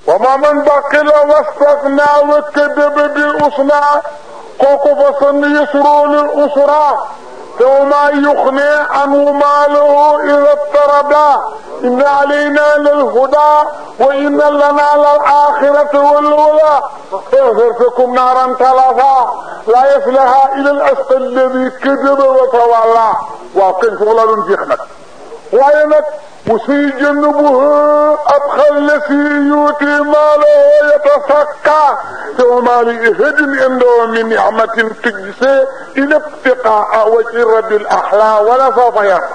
وما من بخل واستغنى وكذب بالحسنى kooku fa سنيسره للأسرى وما يغني عنه ماله إذا اضطردا إن علينا للهدى وإن لنا للآخرة والأولى فاغفرتكم نارا ثلاثا لا يصلها إلى الأشقى الذي كذب وتولى واقن فغلا جيخنا وينك وسيجنبه أبخى الذي يؤتي ماله يتسكى وما لأحد عنده من نعمة تجزى إلى ابتقاء وجه رب الأحلى ولا سوف يرضى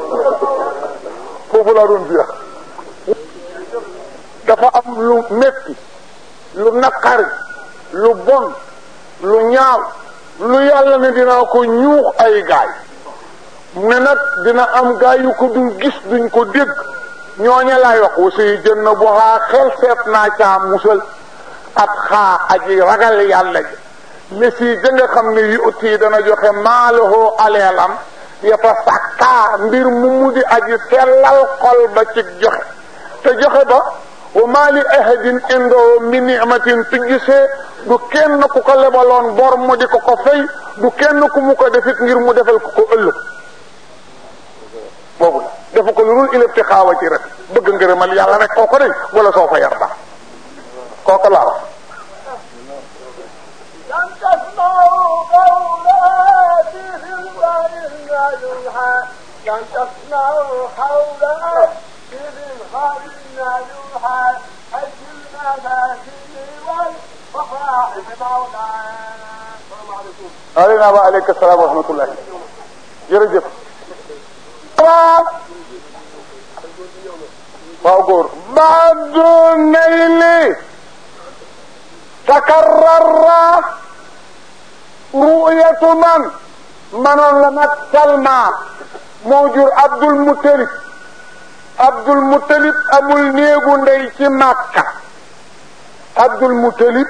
foofu laa doon jeex dafa am lu metti lu naqari lu bon lu ñaaw lu yàlla ne dinaa ko ñuux ay gaay ne nag dina am gaay yu ko dul gis duñ ko dégg ñooñe laay wax aussi jën na bu xaa xel seet naa caa musal at xaa aji ragal yàlla ji mais si nga xam ne yu uti dana joxe maalahoo aleelam yata sàkkaa mbir mu di aji sellal xol ba ci joxe te joxe ba wa maa li ahadin indoo min ni'matin tujzaa du kenn ku ko lebaloon bor mu di ko fay du kenn ku mu ko defit ngir mu defal ko ëllëg boobu la defu ko lu dul ilëb xaawa ci rek bëgg ngërëmal yàlla rek kooko day wala soo fa yarda kooko laa wax لن تسمعوا حولا إذ خالنا يوحى أجلنا ذاتي والفخراء بمولانا. السلام عليكم. علينا وعليك السلام ورحمة الله. jërëjëf. waaw góor. بعد النيل تكرر رؤية من manoon la nag Salma moo jur Abdul Muttalib amul néegu ndey ci Makka Abdul Muttalib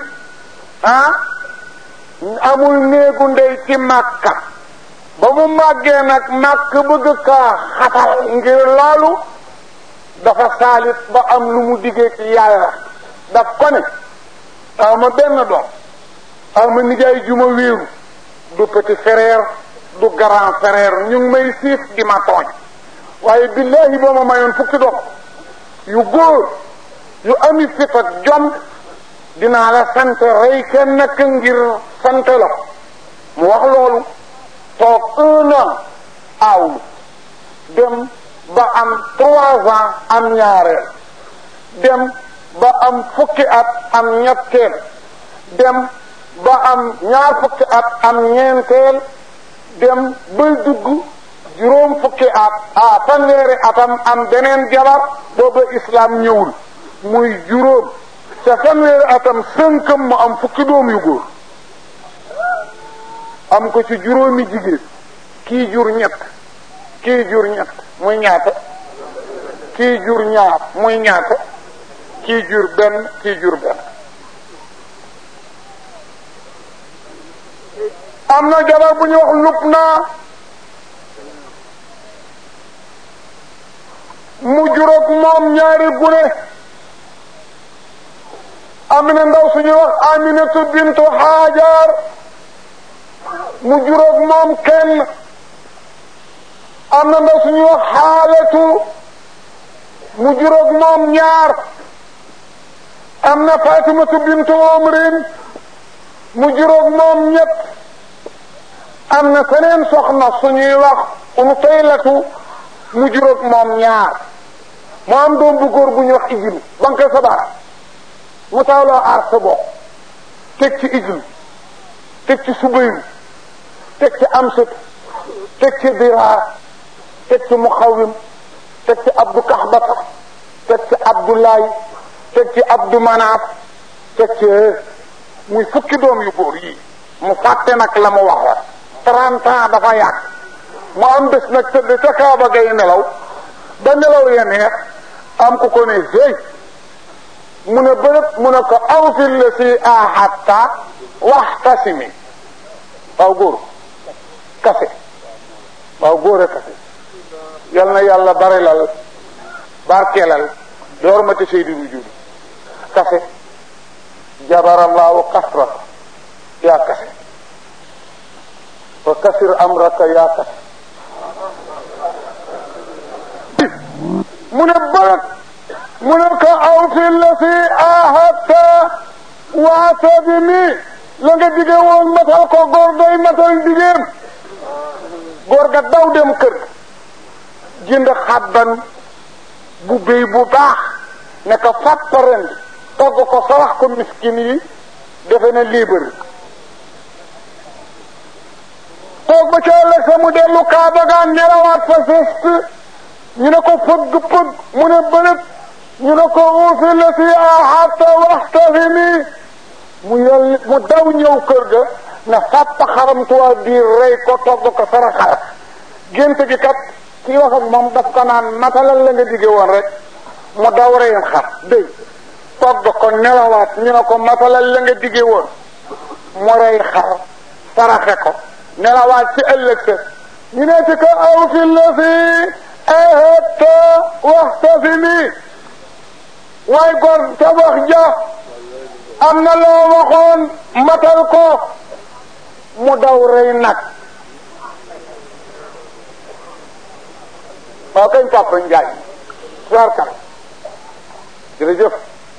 amul néegu ndey ci Makka ba mu màggee nag Makka bëgg kaa xatal ngir loolu dafa saalit ba am lu mu diggee ci yàlla daf ko ne aw ma benn doom aw ma nijaay juma wéeru du petit frère du grand frère ñu ngi may siif di ma tooñ waaye billahi boo ma mayoon fukki doom yu góor yu ami fit ak jom dinaa la sant rey kenn nag ngir sant la mu wax loolu toog 1 an aawlu dem ba am 3 ans am ñaareel dem ba am fukki at am ñetteel dem ba am ñaar fukki at am ñeenteel dem bay dugg juróom fukki at fanweeri atam am beneen jabar booba islam ñëwul muy juróom ca fanweeri atam sënkam mu am fukki doom yu góor am ko ci juróomi jigéen kii jur ñett kii jur ñett muy ñaata kii jur ñaar muy ñaata kii jur benn kii jur benn am na jabar bu ñu wax Lubna mu juróog moom ñaari gune am na ndaw suñu wax Aminatu bintu Hajar mu juróog moom kenn am na ndaw suñu wax Xaalatu mu juróog moom ñaar am na Fatimatu bintu Umrin mu juróog moom ñett am na feneen soxna suñuy wax Utaylatu mu juróog moom ñaar mu am doom bu góor bu ñuy wax Ijlu banque sabar mu tawloo aar sa bopp teg ci Ijlu teg ci Subayru teg ci Amsatu teg ci Diraar teg ci Muxawim teg ci Abdu Kaxbata teg ci Abdullahi teg ci Abdu Manaaf teg ci muy fukki doom yu góor yi mu fàtte nag la mu waxoon 30 ans dafa yàgg mu am bés nag tëdd ca Kaaba gay nelaw ba nelaw ya neex am ku ko ne hey mu ne bërëb mu ne ko awfil la si ahadta waxtasimi waaw góor kase waaw góor a kase yal na yàlla barilal barkeelal door ma ci seydi wujudi kase jabarallahu kasraka yaa kase wa kasir amraka yaa kase mu ne bëgg mu ne ko aw fi la si ahata waatabi mi la nga dige woon matal ko góor day matal digeem góor ga daw dem kër jënd xabban bu béy bu baax ne ko fàpparen togg ko sarax ko miskin yi defe na libre toog ba ca ëllëg sa mu dellu kaaba ga nelawaat fa sest ñu ne ko fëgg fëgg mu ne bëlëb ñu ne ko uufi la si ahata waxtafimi mu daw ñëw kër ga na fàpp xaramtuwaa biir rey ko togg ko saraxaat gént gi kat kii wax ak moom daf ko naan matalal la nga dige woon rek mu daw reyam xar déy togg ko nelawaat ñu ne ko matalal la nga dige woon mu rey xar saraxe ko nelawaat ci ëllëg sa ñu ne ci ko aw fi la fi ahata waxtafimi waaye góor ca wax ja am na loo waxoon matal ko mu daw rey nag waaw kañ Papa Njaay sarkal jërëjëf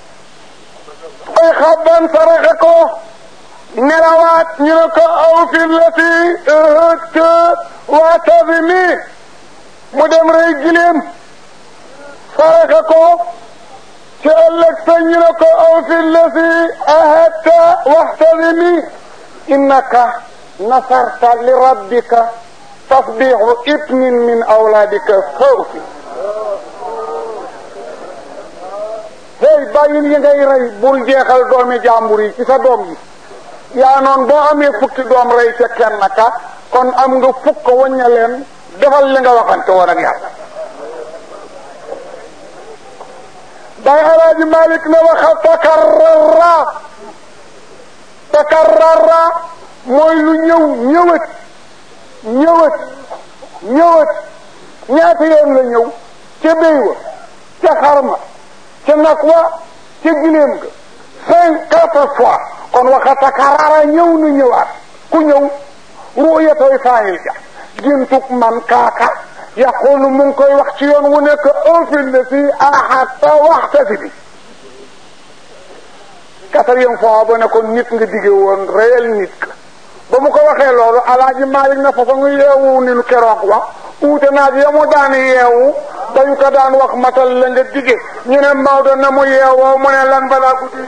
ay xabban saraxe ko nelawaat ñu ne ko aw fi lati ahadta waatazimi mu dem rey gileem saraxe ko ci ëllëg sa ñu ne ko aw fi lati ahadta waxtazimi innaka nasarta li rabbika tasbihu ibnin min awlaadika fawfi hey bàyyil yi ngay rey bul jeexal doomi jàmbur yi ci sa doom yi yaa noon boo amee fukki doom rey ca kenn ka kon am nga fukk wañña leen defal li nga waxante woon ak yàlla bay alaaji Malik ne waxa takarrara mooy lu ñëwat ñaata yoon la ñëw ca béy wa ca xarma ca nag wa ca gileem ga 54 fois kon waxa takarrara ñëw na ñëwaat ku ñëw ru'yatoy faayil ja géntug man kaaka yaqulu mu ngi koy wax ci yoon wu nekk ofil la si ahata waxtasi bi 4e fois ba ne ko nit nga dige woon réel nit ka ba mu ko waxee loolu alaaji Maalik na façon yeewu ni nu keroog wax uute naag ya mu daan yeewu dañu ko daan wax matal la nga dige ñu ne Maodo na mu yeewoo mu ne lan balaa guddi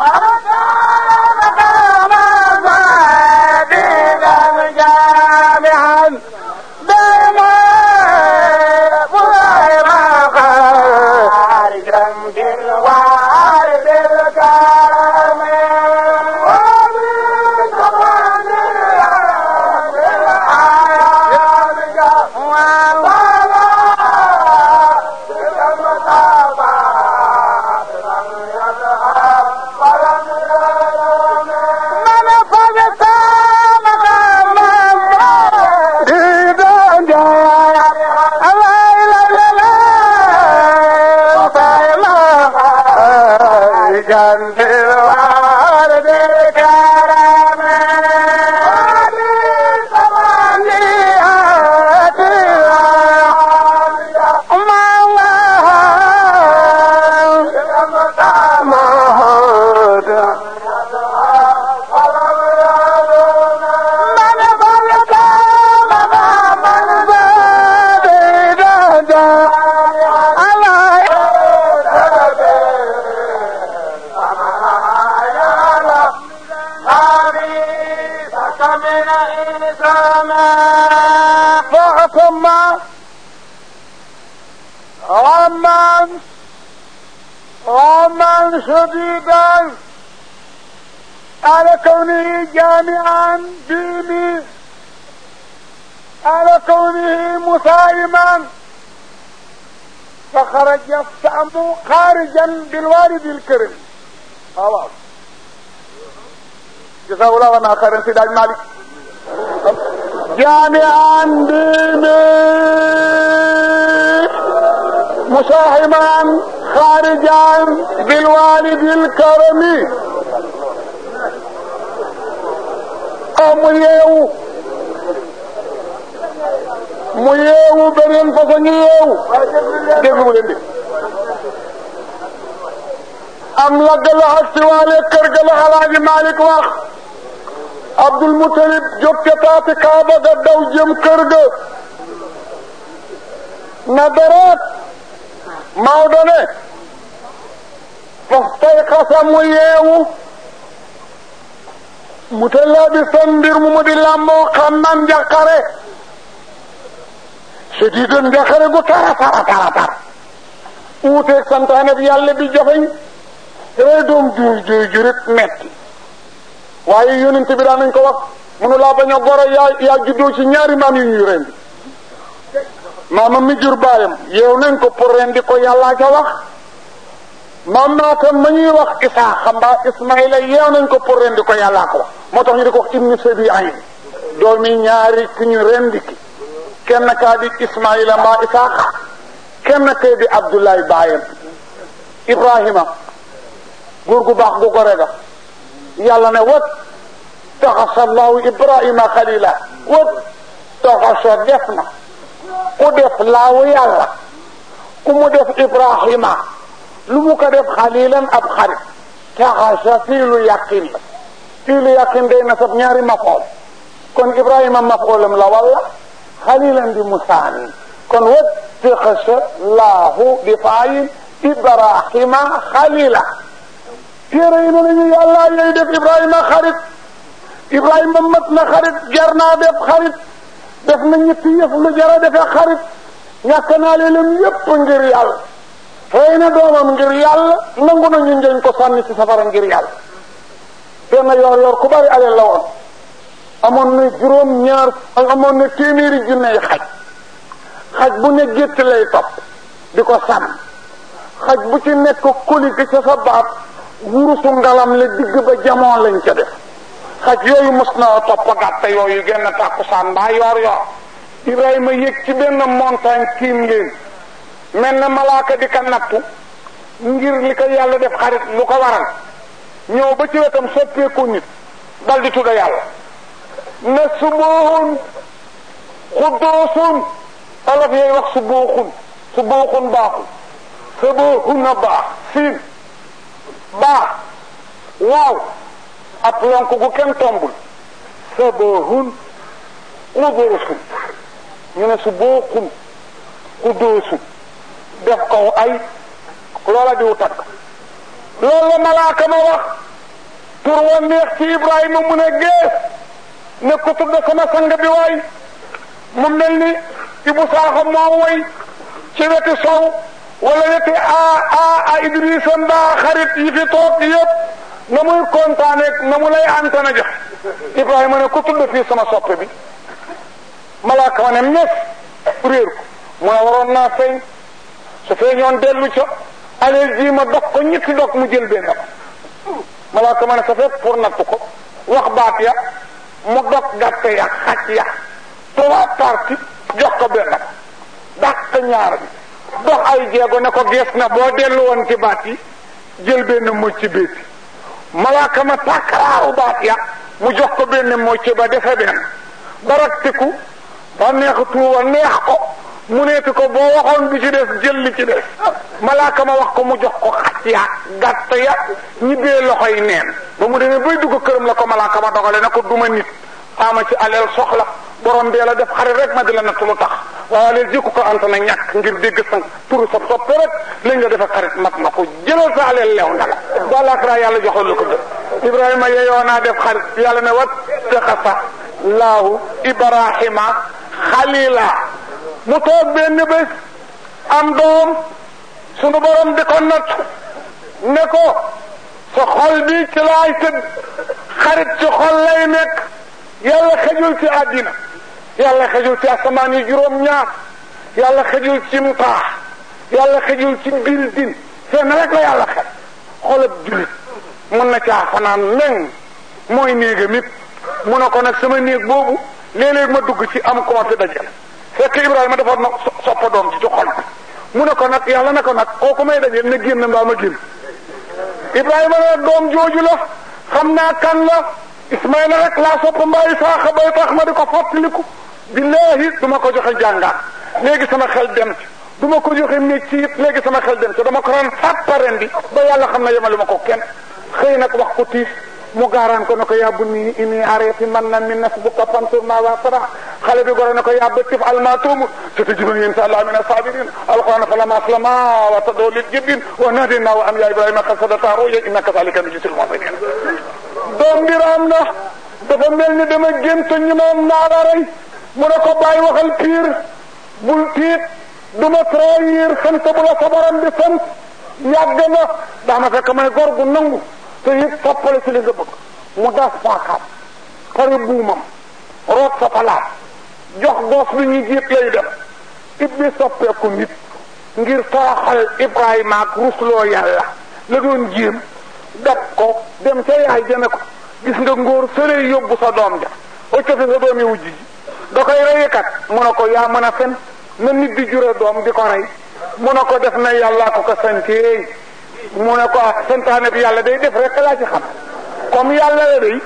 غما شديدا على كونه جامعا ديني على كونه مسالما فخرج السام خارجا بالوالد الكريم خلاص جزاه الله عنا خيرا سيدنا مالك جامعا ديني مساهما خارجا tijaan bil waalidil karami mu yeewu beneen façon ñu yeewu déglu leen di am la galaxat si waale kër ga la Alaaji Malik wax Abdul Mutalib jóg ca taati Kaaba ga daw jëm kër ga na daraat Maodo ne fas tay xasa mu yeewu mu tellaa bi san mbir mu di làmmoo xam nan njaqare sediidan njaqare gu tara uuteeg santaane bi yàlla bi jafeñ rey doom jurit metti waaye yonent bi daan nañ ko wax mënu laa bañ a goro yaa juddoo ci ñaari maam yu ñuy rendi maamam mi jur baayam yeew nañ ko pour rendi ko yàllaa ca wax maam maatam ma ñuy wax Isaa xambaa Ismaïla yeew nañ ko pour rendi ko yàllaa ko wax moo tax ñu di ko wax ibnu sabi ayn doomi ñaari ki ñu rendi ki kenn kaa di Ismaïla mbaa Isaaq kenn kay di Abdoulaye baayam Ibrahima góor gu baax gu ko rega yàlla ne wat taxasa allahu Ibrahima xalila wat taxasa def na ku def laawu yàlla ku mu def Ibrahima lu mu ko def xalilan ab xarit taxasa fii lu yàqin la fii lu yàqin day na sab ñaari mafool kon Ibrahima mafoolam la walla xalilan di musaani kon wat taxasa laahu di faayin Ibrahima xalila téere yi ne nañu yàlla yooyu def Ibrahima xarit Ibrahima mat na xarit jar naa def xarit def na ñetti yëf lu jara defee xarit ñàkk naa leen yépp ngir yàlla xëy na doomam ngir yàlla nangu nañu njëñ ko sànni ci safara ngir yàlla benn yor ku bari alal la woon amoon na amoon na téeméeri junney xaj bu ne gétt lay topp di ko sàmm xaj bu ci nekk koli ca sa baat wurusu ngalam le digg ba jamoon lañ ca def xaj yooyu mos na topp gàtt yooyu genn tàkkusaan mbaa yor Ibrahima yëg ci benn montagne tiim leen mel na malaaka di ka nattu ngir li ko yàlla def xarit lu ko waral ñëw ba ci wetam soppeeku nit dal di tudda yàlla ne subuhun xuddoosun olof yooyu wax subuuxun baaxul subuhun a baax siin baax waaw ab lonk gu kenn tombul subuhun xuddoosun ñu ne subuuxun xuddoosun def ko ay loola diw takk loolu la malaaka ma wax tur wa neex ci Ibrahima mu ne gees ne ko tudde sama sang bi waay mu mel ni Ibu Saaxo moo woy ci weti sow wala weti a Idrissa mbaa xarit yi fi toog yëpp na muy kontaaneeg na mu lay antana jox Ibrahima ne ko tudde fii sama soppe bi malaaka ma ne mes réer ko mu ne waroon naa feeñ su feeñoon dellu ca aleel ji ma dog ko ñetti dog mu jël benn malaaka ma ne sa fekk pour natt ko wax baat ya mu dog gàtte ya xaj ya trois parties jox ko benn dàq ñaar bi dox ay jéego ne ko gees na boo dellu woon ci baat yi jël benn mocc béeti malaaka ma takraaru baat ya mu jox ko benn mocc ba defe benn baraktiku ba neex tuuba neex ko mu neeti ko boo waxoon bi ci des jël li ci des malaaka ma wax ko mu jox ko xaj ya gàtt ya ñibbee loxoy neen ba mu demee bay dugg këram la ko malaaka ma dogale na ko duma nit ama ci aleel soxla borom bee la def xarit rek ma di la natt lu tax waaye aleel jikku ko anta na ñàkk ngir dégg sang turu sa soppe rek lañ nga defe xarit mat na ko jëlal sa aleel leew na la balakra yàlla joxal la ko def Ibrahima yeyoo naa def xarit yàlla ne wat taxasa laahu Ibrahima xalila mu toog benn bés am doom sunu borom di ko natt ne ko sa xol bi ci laay tëdd xarit ci xol lay nekk yàlla xejul ci àddina yàlla xejul ci asamaan yi juróom-ñaar yàlla xejul ci mtaax yàlla xejul ci bildin fenn rek la yàlla xel xolab julit mën na caa fanaan leng mooy néegam it mu ne ko nag sama néeg boobu léeg-léeg ma dugg ci am ko ma fi dajale fekk Ibrahima dafa soppa doom ci xol bi mu ne ko nag yàlla ne ko nag kooku may dajeel na génn mbaa ma génn. Ibrahima ne doom jooju la xam naa kan la Ismaïla rek laa sopp mbaa Isaaxa bay tax ma di ko fàttaliku billahi du ma ko joxe jàngaat léegi sama xel dem ci du ma ko joxe mécc it léegi sama xel dem ci dama ko ran fàpparen bi ba yàlla xam na yemale ma ko kenn xëy nag wax ko tiis mu gaaraan ko ne ko yaa bunni inni areti man na min nasbuka fansur ma wa sara xale bi goro ne ko yaa bëttif almatumu satajiduni insha Allah min as-sabirin alquran falama aslama wa tadawwa lil jabin wa nadaynahu an ya ibrahima qad sadaqta ru'ya innaka zalika najzil muhsinin doom bi raam na dafa mel ni dama gént ñu moom naa la rey mu ne ko bàyyi waxal piir bul tiit du ma trahir sant bu la sa borom bi sant yàgg na daama fekk may gor gu nangu te it toppale ci li nga bëgg mu das paakaam pare buumam root sa palaat jox goos bi ñu jiit lay def ibbi soppeeku nit ngir toroxal Ibrahima ak rusloo yàlla la doon jéem dab ko dem ca yaay jëme ko gis nga ngóor sëlee yóbbu sa doom ja occa fi sa doomi wujj ji da koy reyikat mu ne ko yaa mën a fen na nit di jure doom di ko rey mu ne ko def na yàlla ko santeey mu ne ko santaane bi yàlla day def rek laa ci xam comme yàlla la day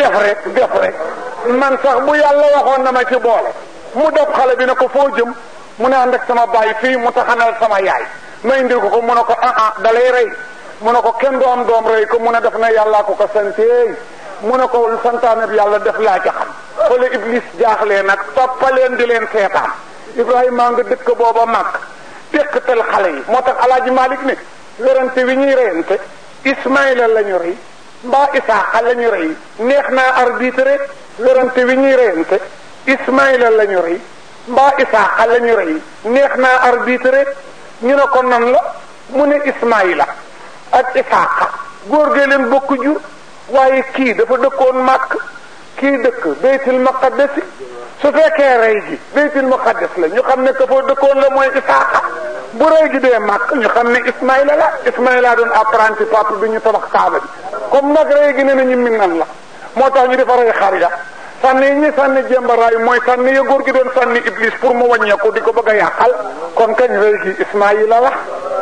def rek man sax bu yàlla waxoon na ma ci boole mu def xale bi ne ko foo jëm mu ne ànd ak sama baay fii mu taxanal sama yaay ma indil ko mu ne ko dalay rey mu ne ko kenn du am doom rey ko mu ne def na yàlla ko santeey mu ne ko santaane bi yàlla def laa ci xam fële Iblis jaaxlee nag toppaleen di leen seetaan Ibrahima nga dëkk booba mag téqatal xale yi moo tax Alaaji Malik ne werante wi ñuy reyante Ismaïla la ñu rey mbaa Isaaxa la ñu rey neex naa arbitre werante wi ñuy reyante Ismaïla la ñu rey mbaa Isaaxa la ñu rey neex naa arbitre ñu ne ko nan la mu ne Ismaïla ak Isaaxa góor gee leen bokk jur waaye kii dafa dëkkoon Màkk kii dëkk Baytul Maqdis su fekkee rey gi Baytul Maqdis la ñu xam ne ka foo dëkkoon la mooy Isaaxa bu rey gi dee Màkk ñu xam ne Ismaïla la Ismaïla doon apprenti papa bi ñu tabax Kaaba bi comme nag rey gi ne nañu Minan la moo tax ñu defa rey xar ya sànni yi ñi sànni jembaraay mooy sànni ya góor gi doon sànni Iblis pour mu wàññeeku di ko bëgg a yàqal kon kañ rey gi Ismaïla la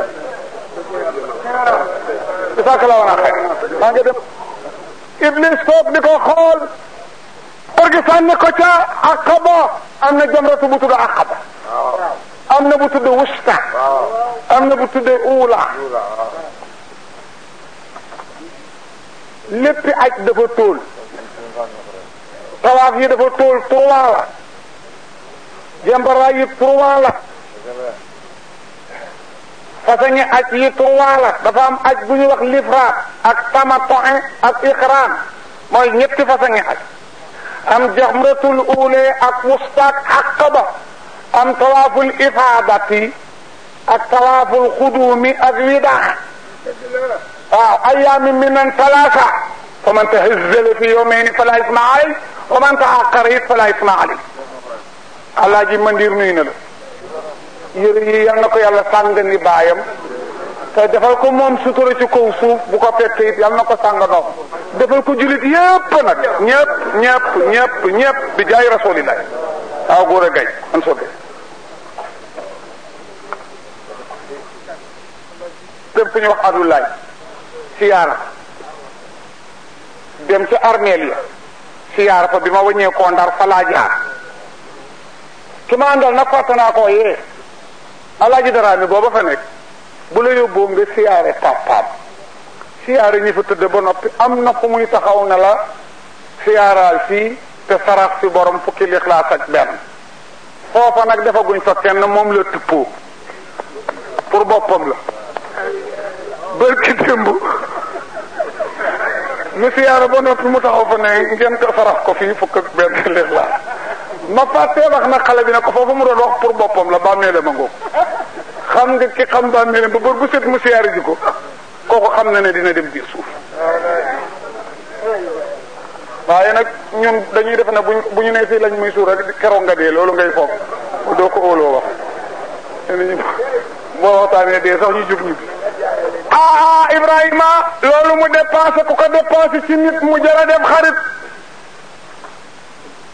Isaaxa la war a xëy maa ngi dem Iblis toog di ko xool góor gi sànni ko ca Aqaba am na jamratu bu tudd Aqaba am na bu tudd Wusta am na bu tudd Uula léppi aj dafa tóol tawaaf yi dafa tóol 3 la jambaraay yi 3 la façon aj yi 3 la dafa am aj bu ñuy wax lifraat ak tamattu ak iqraan mooy ñetti façon aj am jamratul uule ak wusta ak Aqaba am tawaaful ifaadati ak tawaaful xuduumi ak widaa waaw ayaamin minan salaasa fa man tahazzala fi yawmayni fala isma alayhi wa man ta'aqqara it fala isma alayhi Alaaji Mandir nuyu na la yére yi yal na ko yàlla sàng ni baayam te defal ko moom sutura ci kaw suuf bu ko fekkee it yal na ko sàng noonu defal ko julit yépp nag ñépp bi jaay rasulillah waaw góor a gay an sobe dem fu ñu wax adulaay siyaara dem ca armeel ya siyaara fa bi ma wàññee koo Ndar fa laa jaar ki ma àndal nag fàtte naa koo yee Alaaji Daraame booba fa nekk bu la yóbboo nga siyaare papaam siyaare ñi fa tëdd ba noppi am na fu muy taxaw ne la siyaaraal fii te sarax si borom fukki lixlaas ak benn foofa nag defaguñ fa kenn moom la tuppoo pour boppam la bërki démb mu siyaara ba noppi mu taxaw fa ne ngeen ko sarax ko fii fukk ak benn lixlaas ma fàttee wax nag xale bi ne ko foofu mu doon wax pour boppam la bàmmeele ma ngoog xam nga ki xam bàmmeele ba bër bu set mu siyaare ji ko kooku xam na ne dina dem biir suuf waaye nag ñun dañuy def ne bu ñu nee fii lañ muy suur rek keroog nga dee loolu ngay foog doo ko óoloo wax boo waxtaanee dee sax ñu jub ñu bi Ibrahima loolu mu dépensé ku ko dépensé ci nit mu jara dem xarit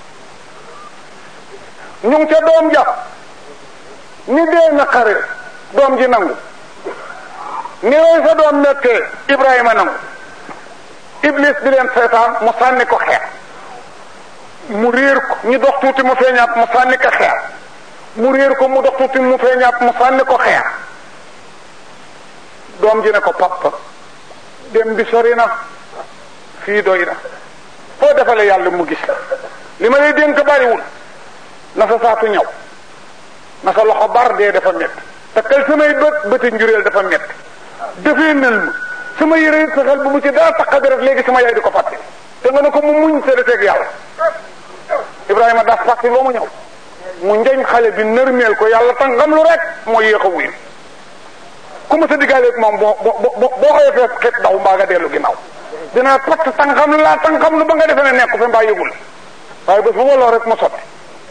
ñu ngi ca doom ja ni dee na xare doom ji nangu ni way sa doom nekkee Ibrahima nangu Iblis di leen seetaan mu sànni ko xeer mu réer ko ñu dox tuuti mu feeñaat mu sànni ko xeer mu réer ko mu dox tuuti mu feeñaat mu sànni ko xeer doom ji ne ko papa dem bi sori na fii doy na foo defale yàlla mu gis li ma lay dénk bariwul na sa saatu ñaw na sa loxo bar dee dafa metti takkal samay bëti njureel dafa metti defee nel ma sama yére sa xel bu mu ci dara taqadi rek léegi sama yaay di ko fàtte te nga ne ko mu muñ séddateeg yàlla Ibrahima das fàtte ba mu ñëw mu njañ xale bi nërmeel ko yàlla tàngam lu rek moo yéex a wuyu ku ma sa diggaaleeg moom boo xëyee fee xet daw mbaa nga dellu ginnaaw dinaa patt tàngam laa tàngam lu ba nga defee ne nekk fi mbaa yëgul waaye bés bu ma loo rek mu sotti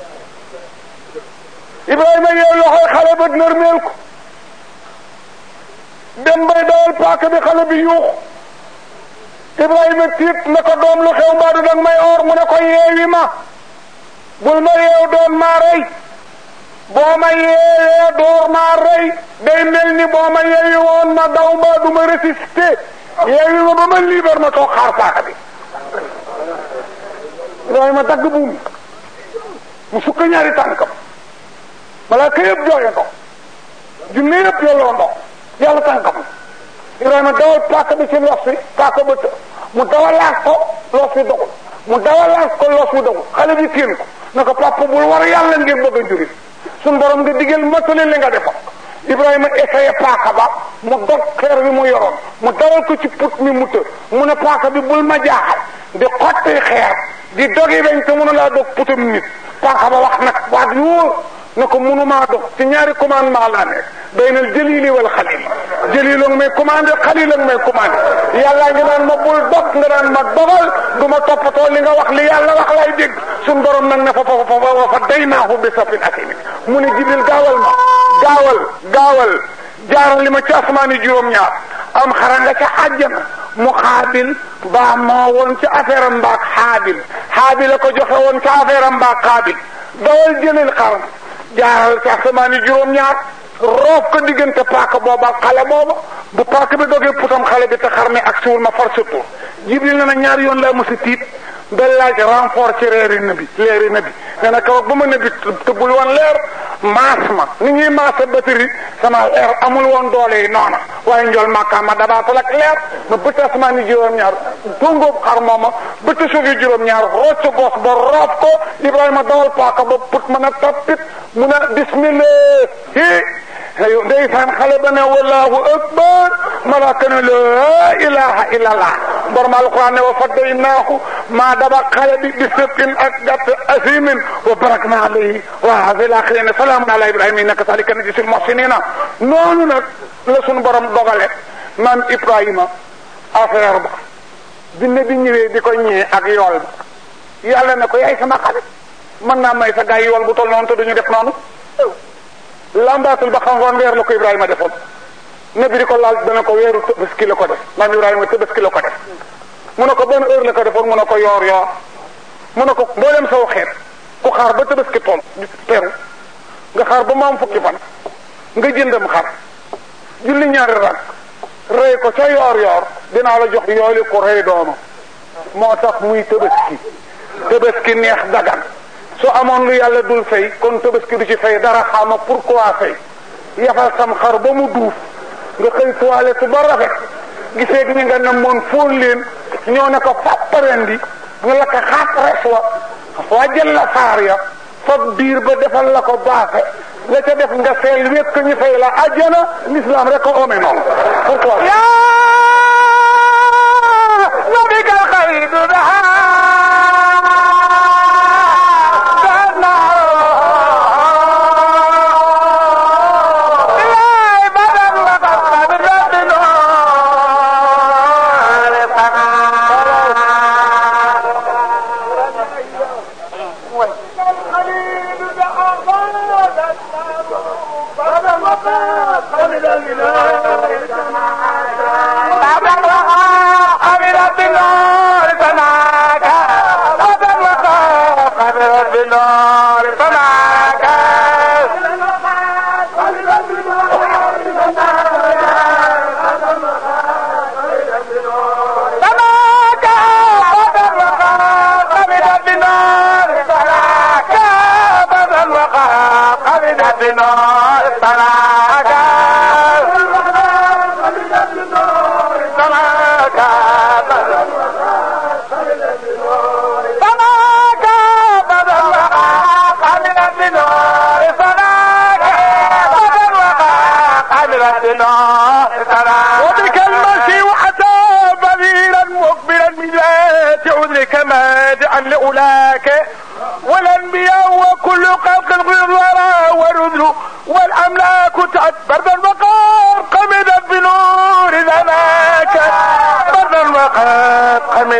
Ibrahima yeew loxoy xale ba nërmeel ko dem bay dawal paaka bi xale bi yuuxu Ibrahima tiit na ko doom lu xew mbaa du dang may or mu ne ko yeewi ma bul ma yeew doon maa rey boo ma yeewee door maa rey day mel ni boo ma yeewi woon ma daw mbaa du ma résister yeewi ma ba ma liibar ma toog xaar paaka bi Ibrahima dagg buum mu sukk ñaari tànkam malaaka yëpp jooye ndox junne yëpp yolloo ndox yàlla tànkam Ibrahima dawal paaka bi ci los fi paaka ba mu dawalaat ko los fi dogul mu dawalaat ko los fi dogul xale bi tiin ko na ko papa bul war yàlla ngir bëgg a njuri suñ borom nga digal matali li nga defa Ibrahima essayé paaka ba mu dog xeer bi mu yoroon mu dawal ko ci put mi mu të mu ne paaka bi bul ma jaaxal di xotti xeer di dogi bañ te mënu laa dog putam nit paaka ba wax nag waat wóor na ko mënumaa dox ci ñaari commandement laa nekk baynal jalili wal xalil jalil ang may commandé xalil ang may commandé yàllaa ngi naan ma bul dog nga naan ma dogal du ma toppatoo li nga wax li yàlla wax lay dégg suñ borom nag ne fa daynaahu bi safin asimit mu ne Jibril gaawal jaaral li ma ci asmaani juróom-ñaar am xara nga ca àjjana mu xaabil baa moo woon ci affaire am mbaak xaabil la ko joxe woon ca affaire am mbaak xaabil dawal jëlil xaram jaaral ci asamaani juróom-ñaar roof ko diggante paaka booba xale booba bu paaka bi dogee putam xale bi te xar mi ak siwul ma far surtout Jibril na ñaar yoon laa mos a tiit ba laaj renfort ci leeri nabi nee na kaw ba ma nabi tëbbul woon leer maas ma ni ñuy maasa batterie sama leer amul woon doole yi noona waaye njool makka ma dabaatal ak leer ma bëtt asamaani juróom-ñaar dongoob xar mooma bëtt suufi juróom-ñaar rocc gos ba roof ko Ibrahima dawal paaka ba put mën a tappit mun a bismillah ndeysaan xale ba ne wallahu akbar malaaka ne la ilaha illallah borom alquran ne wa fadaynaahu maa daba xale bi bi sëbin ak gàtt asimin wa barakna alayhi wa fil axirin salaamun ala ibrahima innaka salika najzil muhsinina noonu nag la sunu borom dogale maam Ibrahima affaire ba binne bi ñëwee di ko ñëwee ak yool ba yàlla ne ko yaay sama xarit mën naa may sa gaay yool bu tol noonu te duñu def noonu lambaatul ba xam woon weer la ko Ibrahima defoon nabi di ko laal dana ko weeru Tabaski la ko def maam Ibrahima Tabaski la ko def mu ne ko ban heure la ko defoon mu ne ko yoor mu ne ko mboolem saw xeet ku xaar ba Tabaski tool teru nga xaar ba maam fukki fan nga jëndam xar julli ñaari rak rey ko ca yoor dinaa la jox yooli ko rey dooma moo tax muy Tabaski neex dagan soo amoon lu yàlla dul fay kon Tabaski du ci fay dara xama pourquoi fay yafal sam xar ba mu duuf nga xëy toilette ba rafet gisee ñi nga ne moon fóon leen ñoo ne ko fàpparendi nga la ko xaat res wa jël la faar ya fab biir ba defal la ko baaxe la ca def nga fay wékk ñu fay la àjjana l'islam rek ko ome noonu pourquoi nabikal xaydu لا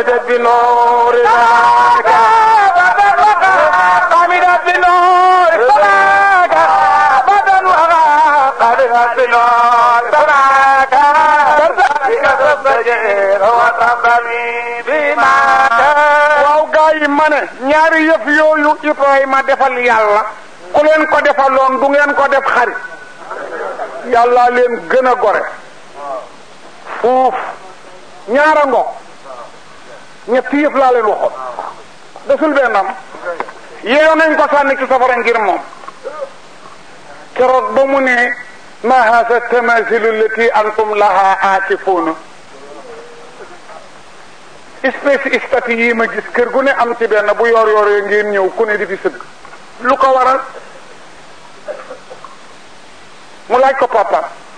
حمدت بنور سماك بدن وقع حمدت بنور سماك بدن وقع حمدت بنور سماك كذلك تستجير وتقبلي بماك waaw gaa yi ma ne ñaari yëf yooyu Ibrahima defal yàlla ku leen ko defaloon du ngeen ko def xarit yàlla leen gën a gore fuuf ñaara ngo ñetti yëf laa leen waxoon desul bennam yeeyoon nañ ko sànni ci safara ngir moom keroog ba mu ne ma haasa tamasilu lati antum laha aatifuuna espèce statue yi ma gis kër gu ne am ci benn bu yor yoree ngeen ñëw ku ne di fi sëgg lu ko waral mu laaj ko papa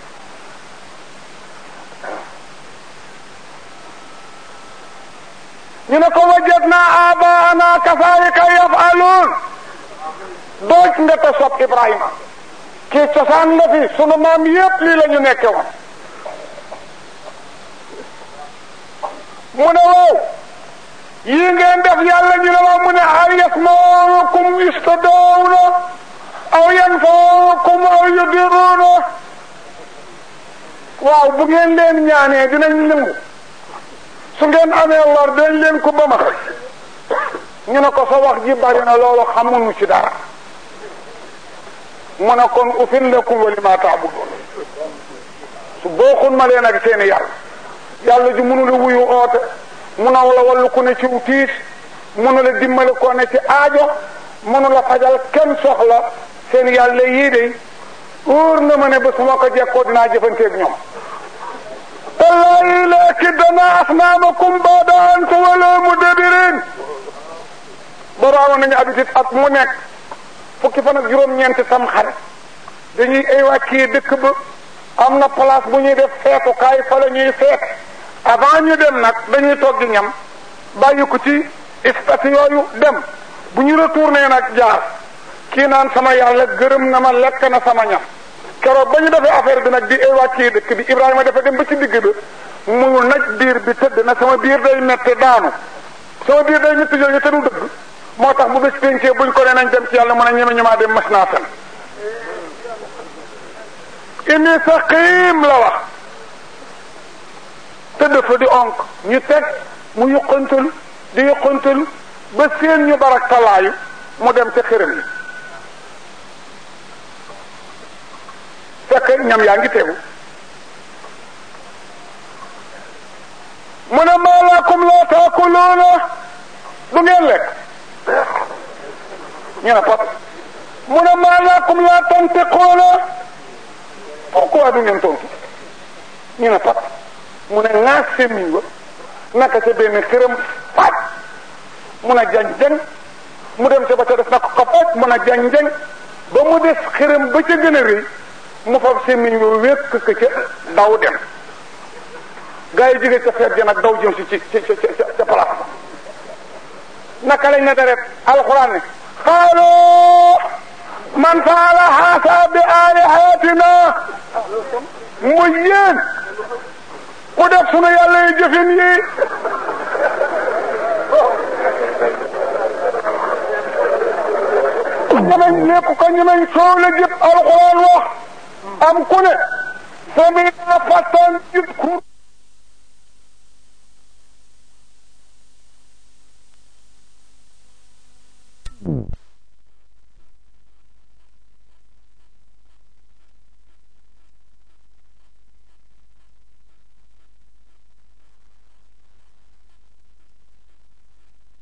ñu ne ko wajadna abaana kasaalika yafaluun dooj nga te sopp Ibrahima kii cosaan la fi sunu maam yépp lii la ñu nekke woon mu ne waaw yii ngeen def yàlla ñu ne waaw mu ne hal yasma'ukum istadawna aw yanfa'ukum aw yudiruna waaw bu ngeen leen ñaanee dinañ nangu su ngeen amee lor dañ leen ko ba ma ñu ne ko sa wax ji bari na loolu xamuñu ci dara mu ne kon ufin lakum wa lima ta'budun su bokkun ma leen ak seeni yàlla ji mënu la wuyu oote mënu la wallu ku ne ci tiis mënu la dimbali ko ne ci aajo mënu la fajal kenn soxla seen yàlla yii de wóor na ma ne ba su ma ko jekkoo dinaa jëfanteeg ñoom wallahi laakidana asnaamakum ba'da an tuwallu mudbirin boraawoon nañu habitude at mu nekk fukki fan ak juróom-ñeenti tam xarit dañuy aywaat kii dëkk ba am na place bu ñuy def feetukaay fa la ñuy feet avant ñu dem nag dañuy togg ñam bàyyi ko ci statue yooyu dem bu ñu retourné nag jaar kii naan sama yàlla gërëm na ma lekk na sama ñam keroog ba ñu defee affaire bi nag di évacuer dëkk bi Ibrahima dafa dem ba ci digg bi mu naj biir bi tëdd na sama biir day metti daanu sama biir day metti yooyu te du dëgg moo tax bu bés pencee buñ ko nee nañ dem ci yàlla mën a ñeme ñemaa dem mas naa fen inni saqim la wax tëdd fa di onk ñu teg mu yuqantul di yuqantul ba seen ñu barak talaayu mu dem ca xërëm yi fekk ñam yaa ngi tegu mu ne maa lakum laa taakuluuna du ngeen lekk ñu ne pat mu ne maa lakum laa tantiquuna pourquoi du ngeen tontu ñu ne pat mu ne ŋaas semmiñ ba naka ca benn xërëm faaj mun a jañ-jañ mu dem ca ba ca def naka ko faaj mun a jañ-jañ ba mu des xërëm ba ca gën a rëy mu fab semmiñ ba wékk ko ca daw dem gaa yi jóge ca feet ja nag daw jëm si ca place ba naka lañ ne deret alxuraan ne xaaloo man faala haasa bi aalihatina mu yéen ku def sunu yàlla yi jëfin yi ñemeñ lépp ko ñemeñ soow la jëpp alxuraan wax am ku ne samina fatan yudkur